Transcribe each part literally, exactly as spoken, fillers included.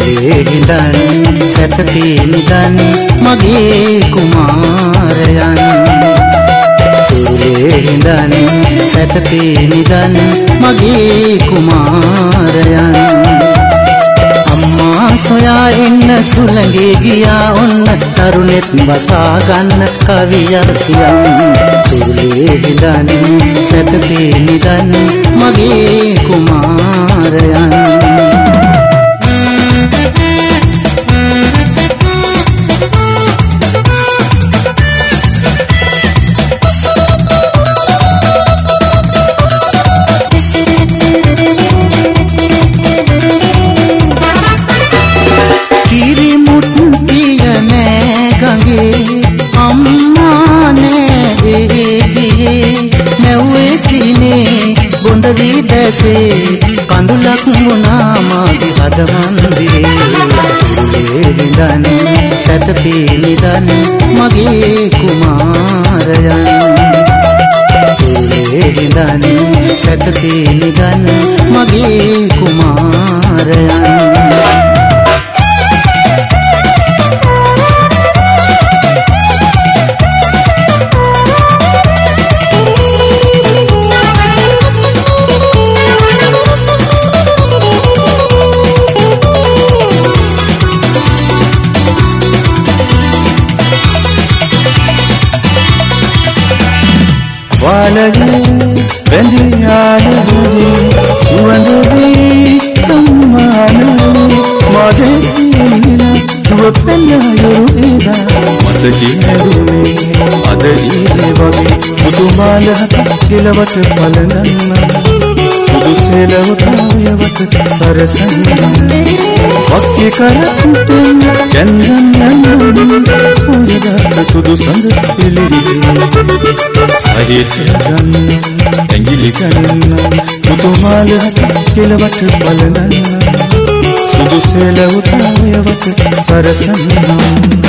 කුලේ හිඳන් සැතපී නිදන් මගේ කුමාරයන් කුලේ හිඳන් සැතපී නිදන් මගේ කුමාරයන් අම්මා සොයා එන්න සුළඟේ ගියා ඔන්න තරුණෙත් බසා ගන්න කවියක් කියන් කුලේ හිඳන් සැතපී නිදන් මගේ කුමාරයන් කඳුලක් මුණා මාගේ හද මන්දිරේ කුලේ හිඳන් සැතපී නිදන් මගේ කුමාරයන් කුලේ හිඳන් සැතපී නිදන් මගේ කුමාරයන් වැඳියාලුවේ සුවඳ වී කම්මානලේ මදෙන්න දුව පෙන්නයෝ එදා මට කිනෙදුනේ අද ඊයේ වගේ මුතුමාලහත කෙලවට පලනන්න සුදු සෙලවතාවයවට සරසන්න වක්කේ කරතුටෙන් කැන්දන් යන්න ඔයදා සුදු සඳ පිළිරි සහිත ගන්න ඇඟිලි ගන්න මුතුමාලහත කෙලවට බලනන්න සුදු සෙලවතාවයවට සරසන්න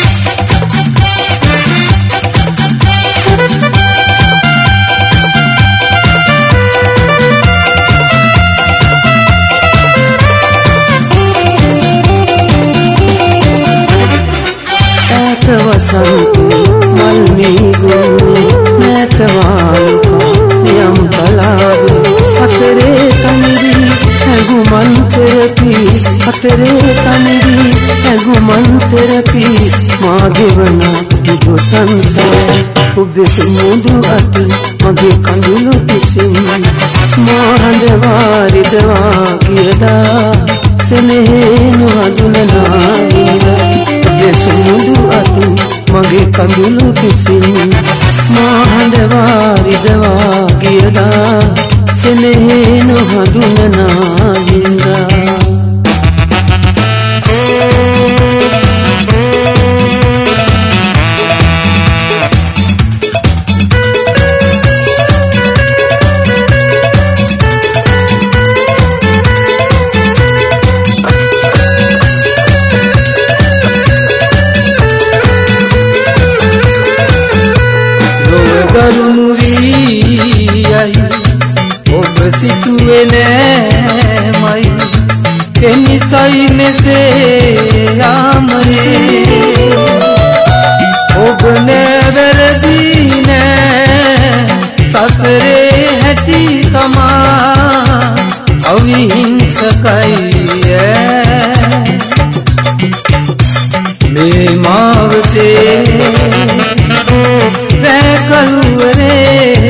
वसंत मलमी गुने मैतवालुका यम तलाब अतरे तमरी गुमन तेरपी अतरे तमरी गुमन तेरपी मागे बना इगो संसार उबेस मुदु अत मगे कंदुलु किसिम मोहंद वारी दवा कियदा सनेनु हदुलना उबेस मुदु अत मगे कंदुलु किसिम मोहंद वारी दवा कियदा सनेनु हदुलना हिंदा सही में से आमरे ओबने वेरदीने ससरे हटी कमा अवी हिंसकाई मे मावते वैकलुरे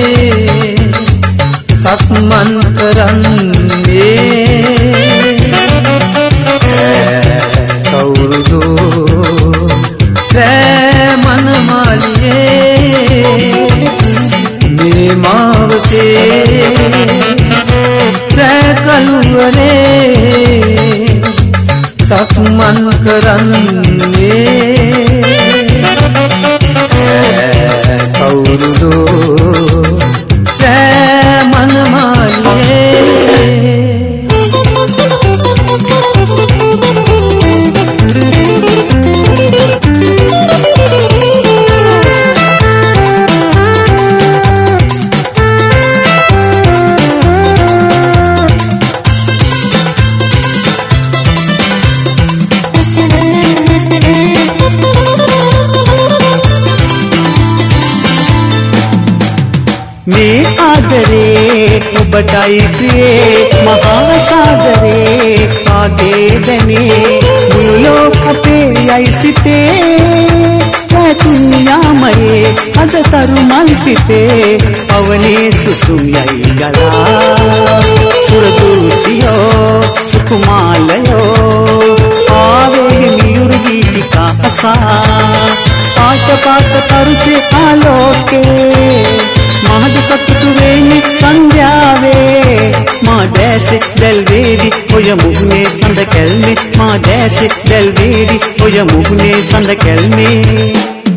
सतमन करंदे कौरुदो मन मालिए मे मावते कलुरे सतमन करंगे कौरुदो मन मालिए මේ ආදරේ ඔබටයි ප්‍රියේ මහා සාගරේ ආගේ දැනේ මුළු ලෝකේ යයි සිතේ තුන් යාමයේ අද තරු මල් පිපේ අවනේ සුසුම් යයි ගලා සුරදූතියෝ සුකුමාලයෝ ආවේ මියුරු ගීතිකා අසා පාට පාට තරුසේ ආලෝකේ මහද සතුටු වෙන්නේ සංධ්‍යාවේ මා දැසේ දැල් වේවි ඔය මුහුණේ සඳ කැල්මේ මා දැසේ දැල් වේවි ඔය මුහුණේ සඳ කැල්මේ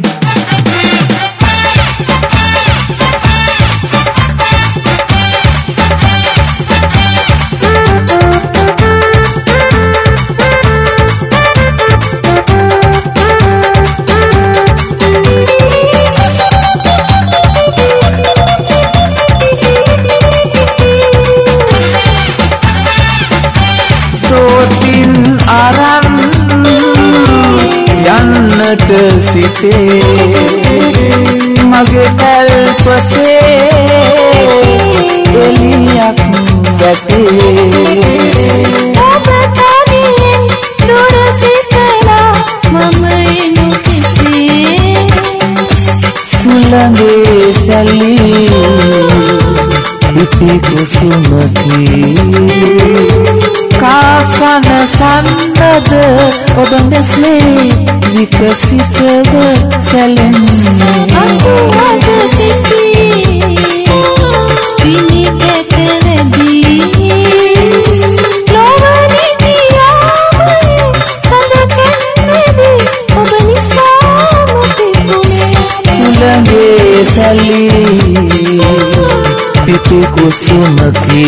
යන්නට සිතේ මගේ කල්පතේ එලියක් ගැටේ ඔබ තනියෙන් දුර සිටලා මම එනු කිසේ සුළඟේ සැලී පිපි කුසුමකි කාසන සන්නද ඔබ මෙසේ විකසිතව සැලෙන්නේ අකුවද පිපි විනි කැටවැදී ලොවනි නියාමයි සඳ කැටවැදී ඔබ නිසාම පිපුනේ සුළඟේ සැලී පිපි කුසුමකි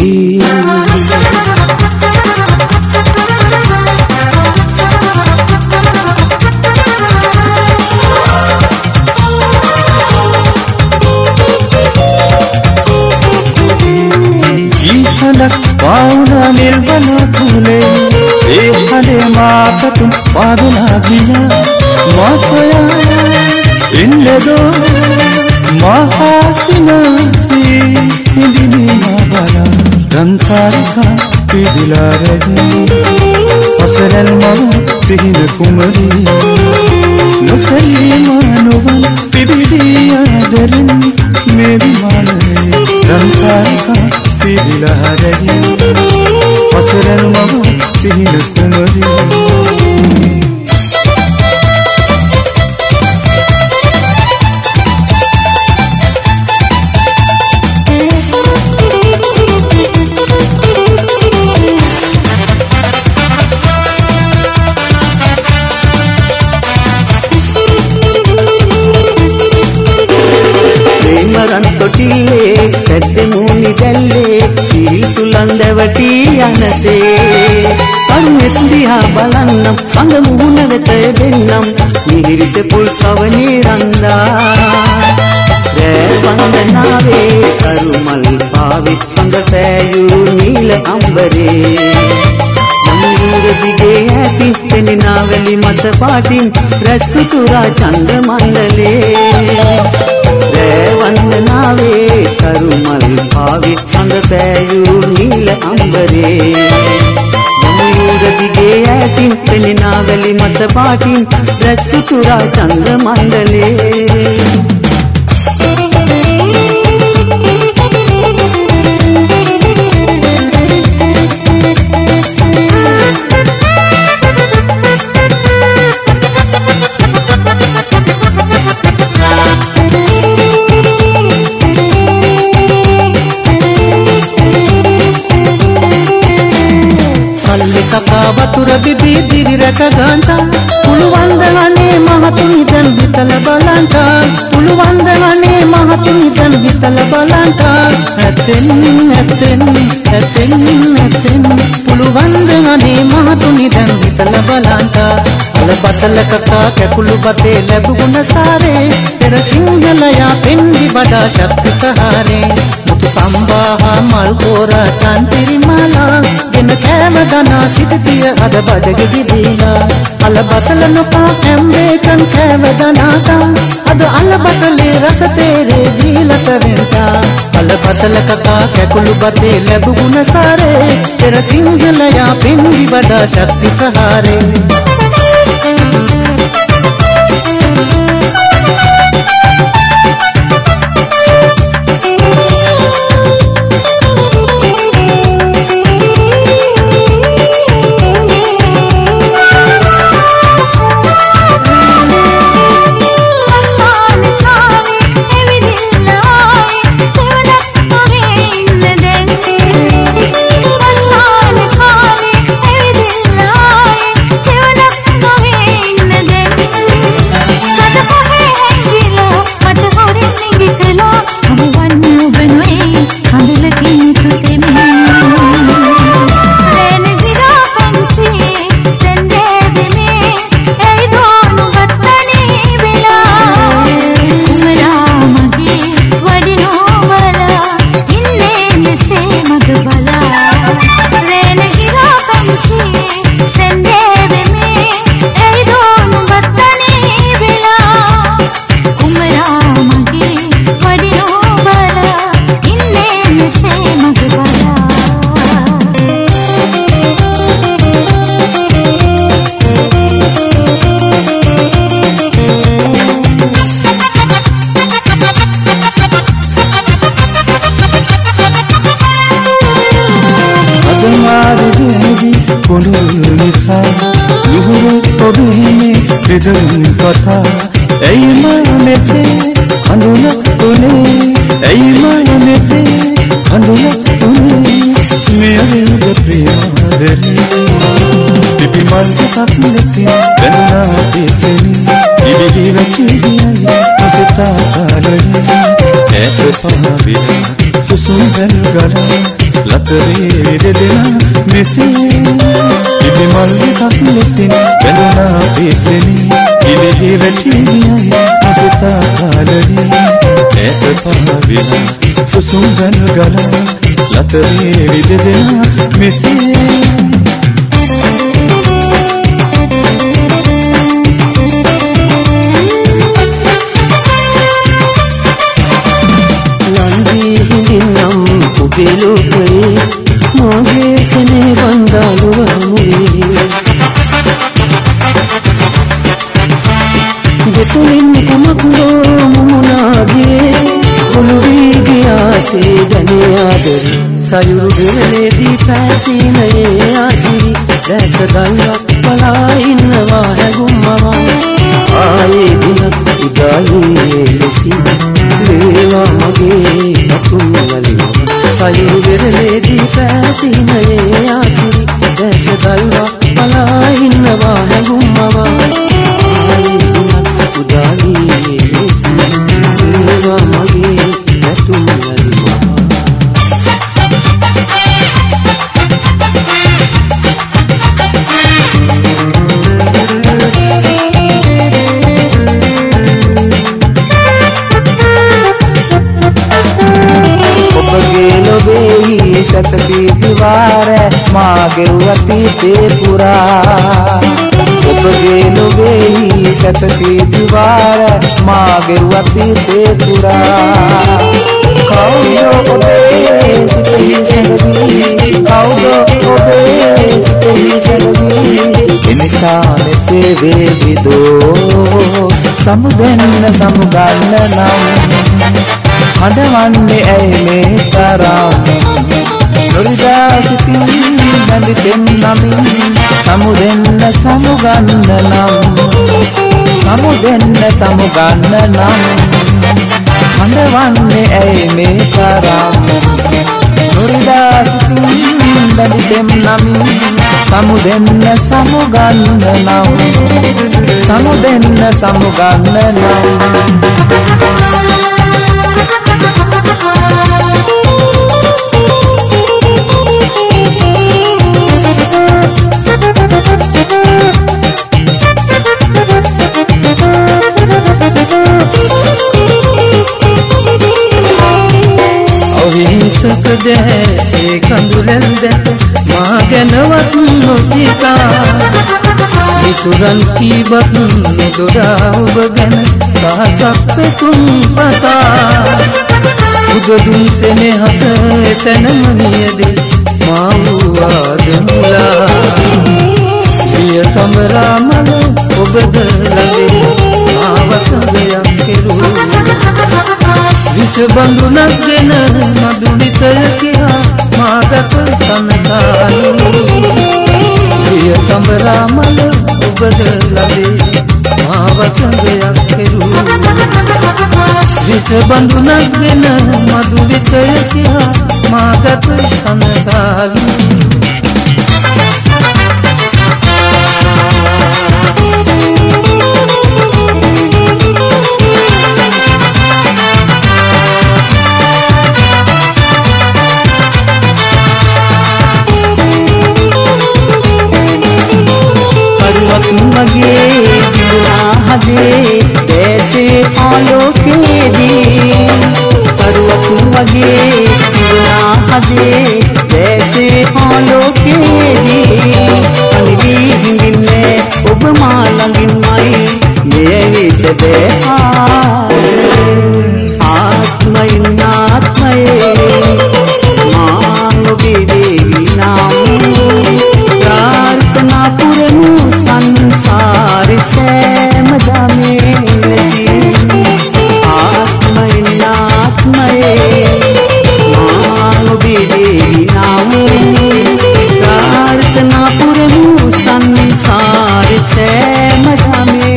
पाउना निर्बला फूले ए हले मातुम पादुला गिया मासया इन्ने दो महासिनासी इंदिनी माबला रंतारिका पिदिला रही असरल मरु पिहिन कुमरी नसली मानुवन पिबिदिया दरिन मेरी माने रंतारिका पिदिला रही असरल मरु पिहिन कुमरी රන්තොටිලේ පැද්ද මූණි දැල්ලේ සීල් සුලන්දවටි යනසේ අරුවෙත් දිහා බලන්නම් සඳ මුහුණ වෙත දෙන්නම් මිහිරිත පුල් සවනේ රන්දා රෑ වන්දනාවේ කරුමල් පාවෙත් සඳ පෑයූ නීල අම්බරේ මංගුර දිගේ ඇති පෙනෙනාවලි මත පාටින් රැස්සුතුරා චන්ද්‍ර මණ්ඩලේ වන්දනාවේ කරුමල් පාවිත් සඳ පෑයූ නීල අම්බරේ මංගුර දිගේ ඇතින් පෙනෙනාවලි මත පාටින් රැස්සුතුරා චන්ද්‍ර මණ්ඩලේ වතුර බිබී දිවි රැක ගන්ට පුළුවන් ද අනේ මහතුනි දැන් විතල බලන්ට පුළුවන් ද අනේ මහතුනි දැන් විතල බලන්ට ඇතෙන් ඇතෙන් ඇතෙන් ඇතෙන් පුළුවන් ද අනේ මහතුනි දැන් විතල බලන්ට අල බතල කකා කැකුළු බතේ ලැබුණ සාරේ පෙර සිංහලයා පෙන්වි වඩා ශක්තිකාරේ මුතු සම්බාහා මල් කෝරා තන්තිරි මාලා ගෙන කෑම දනා සිටතිය අද බඩගෙඩි දීලා අල බතල නොකා ඇම්බේ කන් කෑම දනාතා අද අල බතලේ රස තේරේ දීලත වෙන්තා අල බතල කකා කැකුළු බතේ ලැබුණ සාරේ පෙර සිංහලයා පෙන්වි වඩා ශක්තිකාරේ Bedun kata, ei mane se anduna tune, ei mane se anduna tune, mere de priyadari, pipi mal ke sapne se ganna peseni, ibi hiva chidiyai musita kalari, aise pavira susundar gala, latare vedena mese, pipi mal ke sapne se ganna peseni. Ibe hiva chidiyai musita kalari aise pavira susundar gala latare videna mese Nandi hindinam ubelu kare mage sene bandalu amuri Detuin kumaklo mumunage Kuluri gya se gane aadar Sayuru gane di paasine aasiri Daisa dalla pala innawa hai gummawa Aaye dinak udaye lesi Lewa mage atum waliwa Sayuru gane di paasine aasiri Daisa dalla pala innawa hai gummawa Aaye dinak Udali esi Dewa mage natum waliwa Obage lobehi satki diwar maage uati te pura Obage lobehi satki diwar maage uati te pura Kaudo obe sitahi sagadi Kaudo obe sitahi sagadi Inisane se vevido samudenna samuganna nam හඬවන්නේ ඇයි මේ තරම් නොරිදා සිතින් නැඳි දෙන්නමින් සමුදෙන්න සමුගන්න නම් සමුදෙන්න සමුගන්න නම් හඬවන්නේ ඇයි මේ තරම් නොරිදා සිතින් නැඳි දෙන්නමින් සමුදෙන්න සමුගන්න නම් සමුදෙන්න සමුගන්න නම් මදැසේ කඳුලැල් දැක මා ගැනවත් නොසිතා මිතුරන් කීවත් නොදොඩා ඔබ ගැන දහසක් පෙතුම් පතා උගදුම් සෙනෙහස එතැනම නියදේ මා වූ ආදමුලා පිය කමරා මල ඔබද ළඟේ මා වසඟයක් කෙරූ විස බඳුනක්ගෙන මధు විතර කියා මාගත සනසාලු පිය කමරා මල ඔබද ළඟේ මා වසඟයක් කෙරූ විස බඳුනක්ගෙන මధు විතර කියා මාගත සනසාලු මගේ දිවුනා හදේ දැසේ ආලෝකයේදී කරුවතු මගේ දිවුනා හදේ දැසේ ආලෝකයේදී අනිවී හිඳින්නේ ඔබ මා ළඟින්මයි මේ විසදේ ආත්මයින් ආත්මයේ මා ඔබේ දේවි නාම प्रार्थना पुरनु संसार सैम दमे आत्मय आत्मये मानो देवी नाम प्रार्थना पुरनु संसार सैम दमे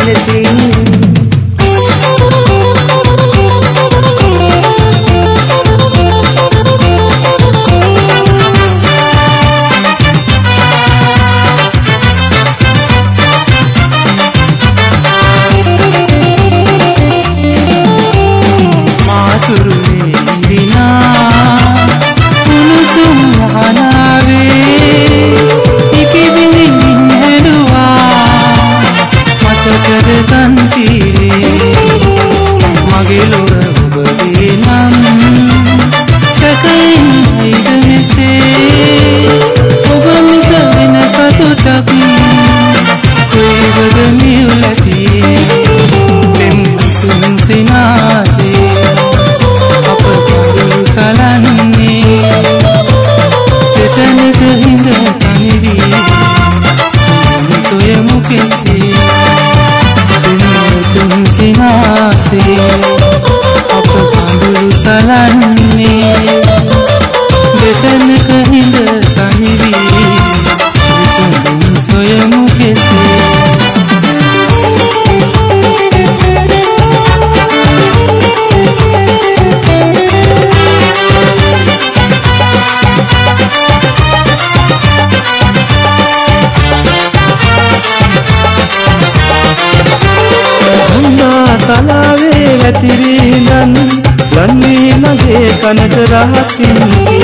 කනට රහසින්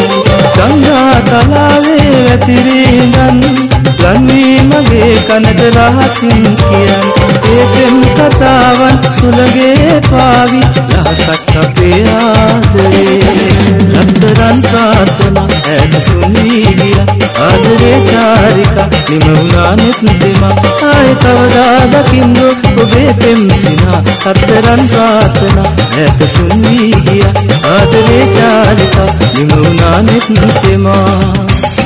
ගංගා තලාවේ වැතිරෙනන් ලන්නේ මගේ කනට රහසින් කියන් ඒකෙන් කතාවන් සුලගේ පාවි ලහසක් අපේ ආදරේ රත්තරන් ප්‍රාර්ථනා ඇද සුනී ගියා ආදරේ චාරිකා නිම වුණා නෙත්දෙමා ආය කවදා දකින්නෝ ඔබේ පෙම්සිනා රත්තරන් ප්‍රාර්ථනා ඇද සුනී ගියා ආදරේ චාරිකා නිම වුණා නෙත්දෙමා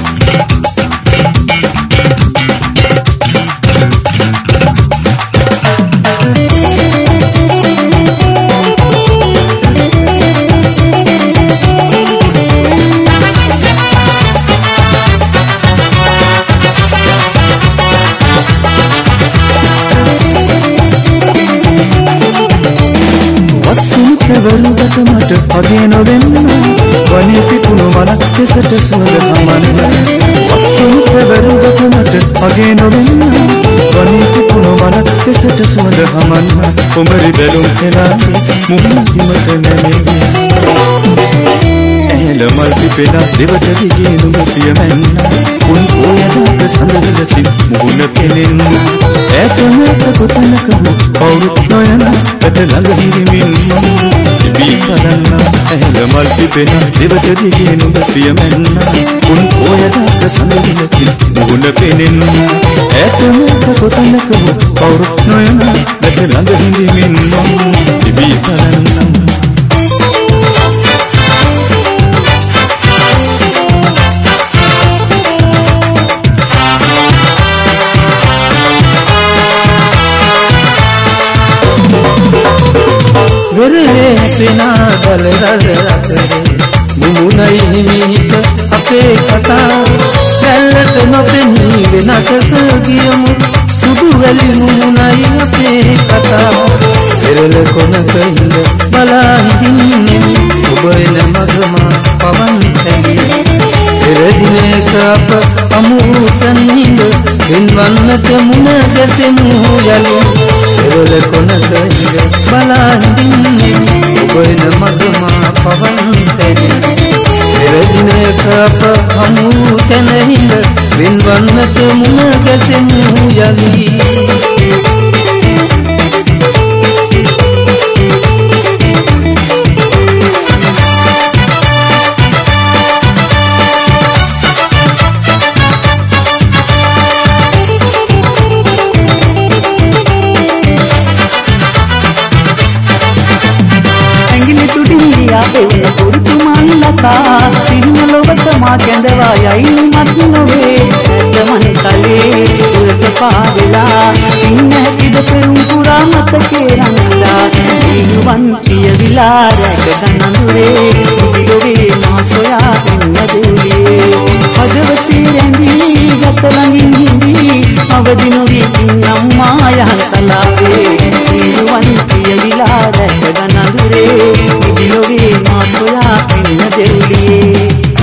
වරුදට මට අගේ නොවෙන්න වනේ පිපුණු මනක් දෙසට සුවඳ හමන්න වස්තුත් වරුදට මට අගේ නොවෙන්න වනේ පිපුණු මනක් දෙසට සුවඳ හමන්න උඹරි බැලුම් කෙනාගේ මුහුණ දිමට නැමෙන්නේ ඇහෙල මල් පිපෙන දෙවට දිගේ නුඹ පියමැන්න උන් පොයදාට සඳ විලසින් මුහුණ කෙලෙන්න ඈතමක කොතනක වූ කවුරුත් නොයන පැට ළඟ හිරිමින් ඉබී කරන්න ඇහැල මල් පිපෙන දෙවත දිගේ නුඹ පියමැන්න උන් පොයදක සඳගිනකින් මුහුණ පෙනෙන්න ඈතමක කොතනක වූ කවුරුත් නොයන පැට ළඟ හිරිමින් ඉබී කරන්න වෙරළේ හැපෙනා දල රළ අතරේ මුමුණයි හිමිහිට අපේ කතා රැල්ලට නොපෙනී වෙනතක ගියමු සුදු වැලි මුමුණයි අපේ කතා වෙරළ කොනක හිඳ බලා හිඳින්නෙමි ඔබ එන මගමා පවන් සැඟේ පෙරදිනක අප අමුතන් හිඳ වෙන්වන්නට මුණ ගැසෙමු යලි වෙරළ කොනක හිඳ බලා හිඳින්නෙමි ඔබ එන මගමා පවන් සැඟේ පෙරදිනක අප අමුතන් හිඳ වෙන්වන්නට මුණ ගැසෙමු යලි සිහින ලොවට මා කැඳවා යයි මත් නොවේ ගමන් කලේ දුරට පාවෙලා ඉන්න හැකිද පෙරුම් පුරා මතකේ රංගලා දීනුවන් පියවිලා රැක ගනඳුරේ පිළිලොවේ මා සොයා ඉන්න දුලියේ හදවතේ රැඳී ගත ළඟින් හිඳී අවදි නොවී ඉන්නම් මා යහන් කලාවේ දීනුවන් පියවිලා රැක ගනඳුරේ පිළිලොවේ මා සොයා ඉන්න දෙව්ලියේ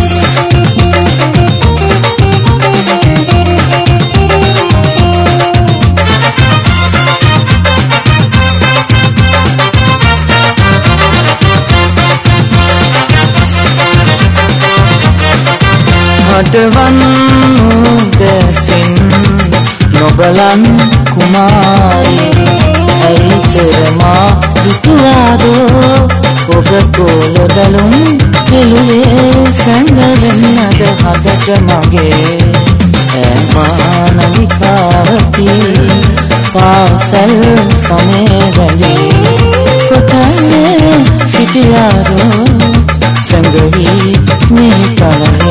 හටවන් දැසින් නොබලන් කුමාරී ඇයි පෙරමා දුතුවාදෝ ඔබ කෝල බැලුම් කෙළුවේ සැඟවෙන්නද හදට මගේ ඇමානමිකාවති පාසල් සමේ වැලි කොතන්නේ සිටියාදෝ සැඟවී මේ පලන